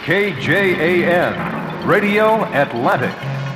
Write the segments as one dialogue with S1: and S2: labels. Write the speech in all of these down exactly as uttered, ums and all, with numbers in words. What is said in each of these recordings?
S1: K J A N, Radio Atlantic.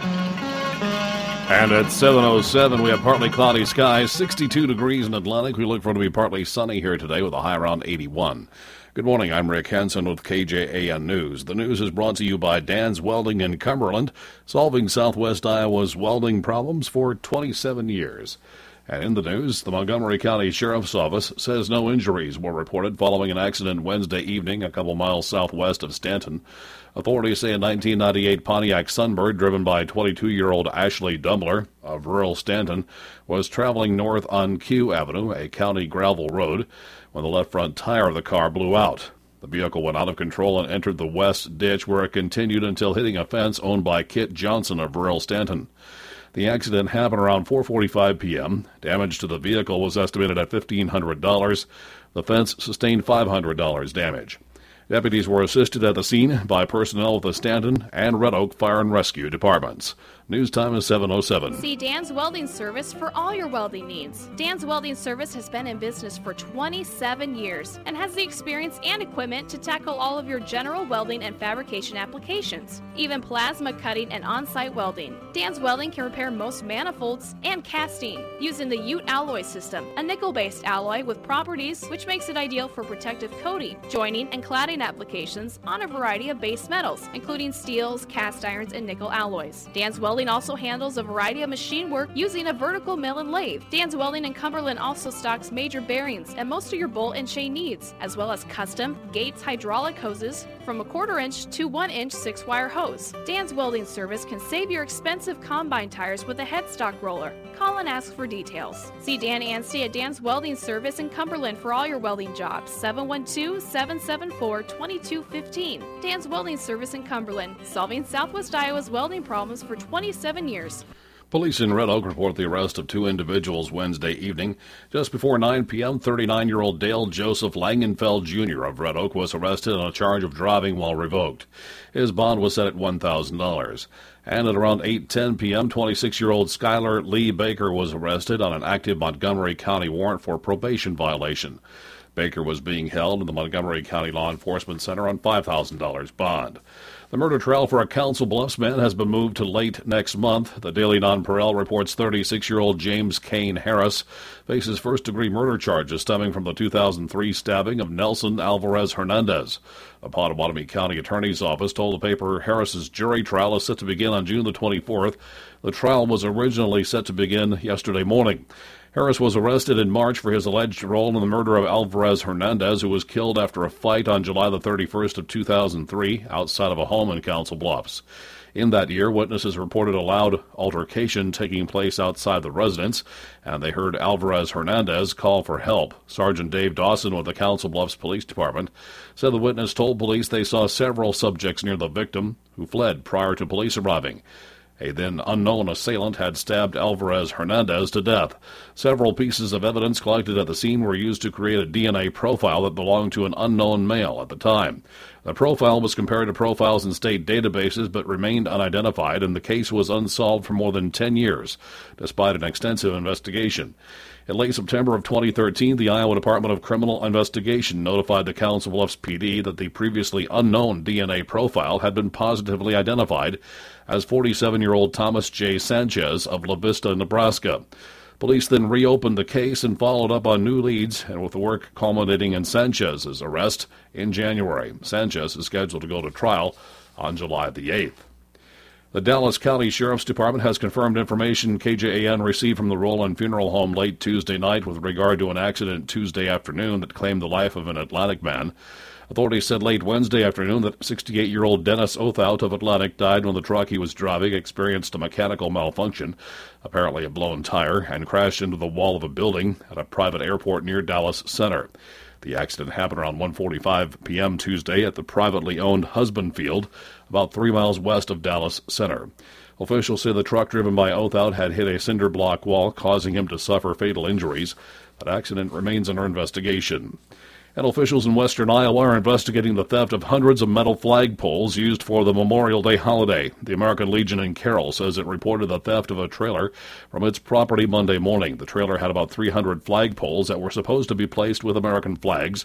S2: And at seven oh seven, we have partly cloudy skies, sixty-two degrees in Atlantic. We look for it to be partly sunny here today with a high around eighty-one. Good morning, I'm Rick Henson with K J A N News. The news is brought to you by Dan's Welding in Cumberland, solving Southwest Iowa's welding problems for twenty-seven years. And in the news, the Montgomery County Sheriff's Office says no injuries were reported following an accident Wednesday evening a couple miles southwest of Stanton. Authorities say a nineteen ninety-eight Pontiac Sunbird driven by twenty-two-year-old Ashley Dumbler of rural Stanton was traveling north on Q Avenue, a county gravel road, when the left front tire of the car blew out. The vehicle went out of control and entered the west ditch, where it continued until hitting a fence owned by Kit Johnson of rural Stanton. The accident happened around four forty-five p.m. Damage to the vehicle was estimated at fifteen hundred dollars. The fence sustained five hundred dollars damage. Deputies were assisted at the scene by personnel with the Stanton and Red Oak Fire and Rescue departments. News time is seven oh seven.
S3: See Dan's Welding Service for all your welding needs. Dan's Welding Service has been in business for twenty-seven years and has the experience and equipment to tackle all of your general welding and fabrication applications, even plasma cutting and on-site welding. Dan's Welding can repair most manifolds and casting using the Ute alloy system, a nickel-based alloy with properties which makes it ideal for protective coating, joining, and cladding applications on a variety of base metals, including steels, cast irons, and nickel alloys. Dan's Welding also handles a variety of machine work using a vertical mill and lathe. Dan's Welding in Cumberland also stocks major bearings and most of your bolt and chain needs, as well as custom Gates hydraulic hoses from a quarter inch to one inch six wire hose. Dan's Welding Service can save your expensive combine tires with a headstock roller. Call and ask for details. See Dan Anstey at Dan's Welding Service in Cumberland for all your welding jobs. seven one two, seven seven four, two two one five. Dan's Welding Service in Cumberland, solving Southwest Iowa's welding problems for twenty-seven years.
S2: Police in Red Oak report the arrest of two individuals Wednesday evening. Just before nine p.m., thirty-nine-year-old Dale Joseph Langenfeld Junior of Red Oak was arrested on a charge of driving while revoked. His bond was set at one thousand dollars. And at around eight ten p.m., twenty-six-year-old Skylar Lee Baker was arrested on an active Montgomery County warrant for probation violation. Baker was being held in the Montgomery County Law Enforcement Center on five thousand dollars bond. The murder trial for a Council Bluffs man has been moved to late next month. The Daily Nonpareil reports thirty-six-year-old James Kane Harris faces first-degree murder charges stemming from the two thousand three stabbing of Nelson Alvarez Hernandez. The Pottawatomie County Attorney's Office told the paper Harris's jury trial is set to begin on June the twenty-fourth. The trial was originally set to begin yesterday morning. Harris was arrested in March for his alleged role in the murder of Alvarez Hernandez, who was killed after a fight on July the thirty-first of two thousand three outside of a home in Council Bluffs. In that year, witnesses reported a loud altercation taking place outside the residence, and they heard Alvarez Hernandez call for help. Sergeant Dave Dawson with the Council Bluffs Police Department said the witness told police they saw several subjects near the victim who fled prior to police arriving. A then unknown assailant had stabbed Alvarez Hernandez to death. Several pieces of evidence collected at the scene were used to create a D N A profile that belonged to an unknown male at the time. The profile was compared to profiles in state databases but remained unidentified, and the case was unsolved for more than ten years, despite an extensive investigation. In late September of twenty thirteen, the Iowa Department of Criminal Investigation notified the Council Bluffs P D that the previously unknown D N A profile had been positively identified as forty-seven-year-old Thomas J. Sanchez of La Vista, Nebraska. Police then reopened the case and followed up on new leads, and with the work culminating in Sanchez's arrest in January. Sanchez is scheduled to go to trial on July the eighth. The Dallas County Sheriff's Department has confirmed information K J A N received from the Roland Funeral Home late Tuesday night with regard to an accident Tuesday afternoon that claimed the life of an Atlantic man. Authorities said late Wednesday afternoon that sixty-eight-year-old Dennis Othout of Atlantic died when the truck he was driving experienced a mechanical malfunction, apparently a blown tire, and crashed into the wall of a building at a private airport near Dallas Center. The accident happened around one forty-five p.m. Tuesday at the privately owned Husband Field, about three miles west of Dallas Center. Officials say the truck driven by Othout had hit a cinder block wall, causing him to suffer fatal injuries. That accident remains under investigation. And officials in western Iowa are investigating the theft of hundreds of metal flagpoles used for the Memorial Day holiday. The American Legion in Carroll says it reported the theft of a trailer from its property Monday morning. The trailer had about three hundred flagpoles that were supposed to be placed with American flags.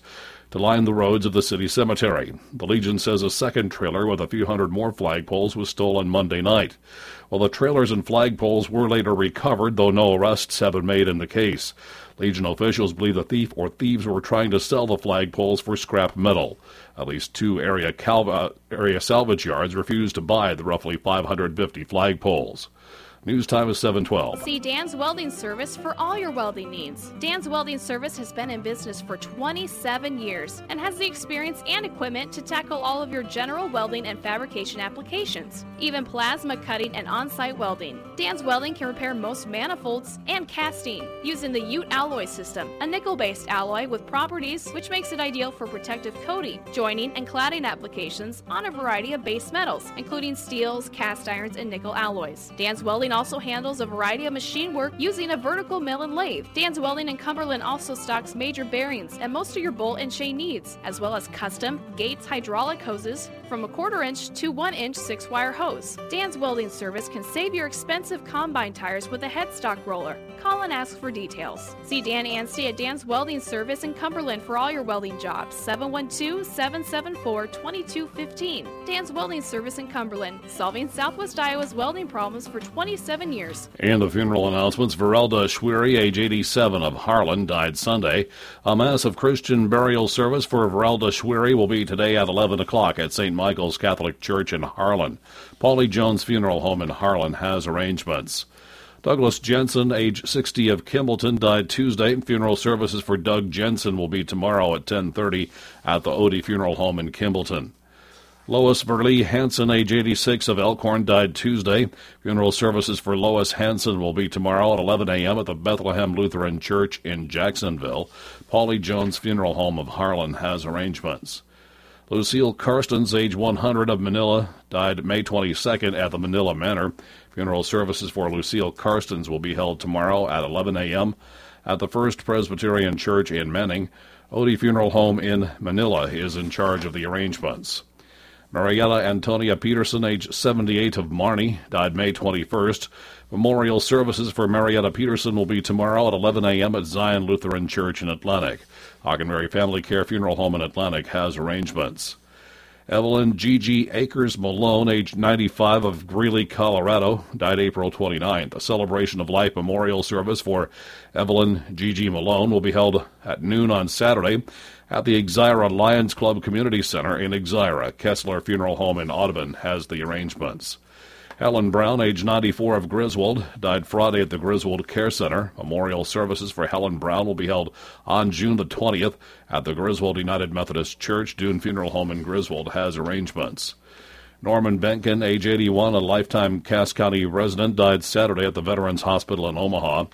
S2: to line the roads of the city cemetery. The Legion says a second trailer with a few hundred more flagpoles was stolen Monday night. Well, the trailers and flagpoles were later recovered, though no arrests have been made in the case. Legion officials believe the thief or thieves were trying to sell the flagpoles for scrap metal. At least two area, calva, area salvage yards refused to buy the roughly five hundred fifty flagpoles. News time is seven twelve.
S3: See Dan's Welding Service for all your welding needs. Dan's Welding Service has been in business for twenty-seven years and has the experience and equipment to tackle all of your general welding and fabrication applications, even plasma cutting and on-site welding. Dan's Welding can repair most manifolds and casting using the Ute alloy system, a nickel-based alloy with properties which makes it ideal for protective coating, joining, and cladding applications on a variety of base metals, including steels, cast irons, and nickel alloys. Dan's Welding also handles a variety of machine work using a vertical mill and lathe. Dan's Welding in Cumberland also stocks major bearings and most of your bolt and chain needs, as well as custom Gates hydraulic hoses from a quarter inch to one inch six wire hose. Dan's Welding Service can save your expensive combine tires with a headstock roller. Call and ask for details. See Dan Anstey at Dan's Welding Service in Cumberland for all your welding jobs. seven one two, seven seven four, two two one five. Dan's Welding Service in Cumberland, solving Southwest Iowa's welding problems for twenty-seven years.
S2: And the funeral announcements. Verelda Schwery, age eighty-seven, of Harlan, died Sunday. A massive Christian burial service for Verelda Schwery will be today at eleven o'clock at Saint Michael's Catholic Church in Harlan. Paulie Jones Funeral Home in Harlan has arrangements. Douglas Jensen, age sixty, of Kimballton, died Tuesday. Funeral services for Doug Jensen will be tomorrow at ten thirty at the Odie Funeral Home in Kimballton. Lois Verlee Hansen, age eighty-six, of Elkhorn, died Tuesday. Funeral services for Lois Hansen will be tomorrow at eleven a.m. at the Bethlehem Lutheran Church in Jacksonville. Paulie Jones Funeral Home of Harlan has arrangements. Lucille Karstens, age one hundred, of Manila, died May twenty-second at the Manila Manor. Funeral services for Lucille Karstens will be held tomorrow at eleven a.m. at the First Presbyterian Church in Manning. Odie Funeral Home in Manila is in charge of the arrangements. Marietta Antonia Peterson, age seventy-eight, of Marnie, died May twenty-first. Memorial services for Marietta Peterson will be tomorrow at eleven a.m. at Zion Lutheran Church in Atlantic. Hockenberry Family Care Funeral Home in Atlantic has arrangements. Evelyn Gigi Akers Malone, age ninety-five, of Greeley, Colorado, died April twenty-ninth. A celebration of life memorial service for Evelyn Gigi Malone will be held at noon on Saturday at the Exira Lions Club Community Center in Exira. Kessler Funeral Home in Audubon has the arrangements. Helen Brown, age ninety-four, of Griswold, died Friday at the Griswold Care Center. Memorial services for Helen Brown will be held on June the twentieth at the Griswold United Methodist Church. Dune Funeral Home in Griswold has arrangements. Norman Benkin, age eighty-one, a lifetime Cass County resident, died Saturday at the Veterans Hospital in Omaha.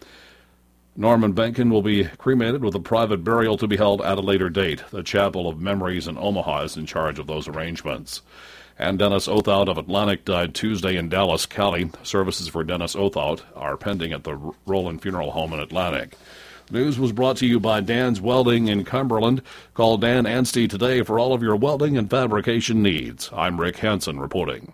S2: Norman Benkin will be cremated with a private burial to be held at a later date. The Chapel of Memories in Omaha is in charge of those arrangements. And Dennis Othout of Atlantic died Tuesday in Dallas County. Services for Dennis Othout are pending at the Roland Funeral Home in Atlantic. News was brought to you by Dan's Welding in Cumberland. Call Dan Anstey today for all of your welding and fabrication needs. I'm Rick Hansen reporting.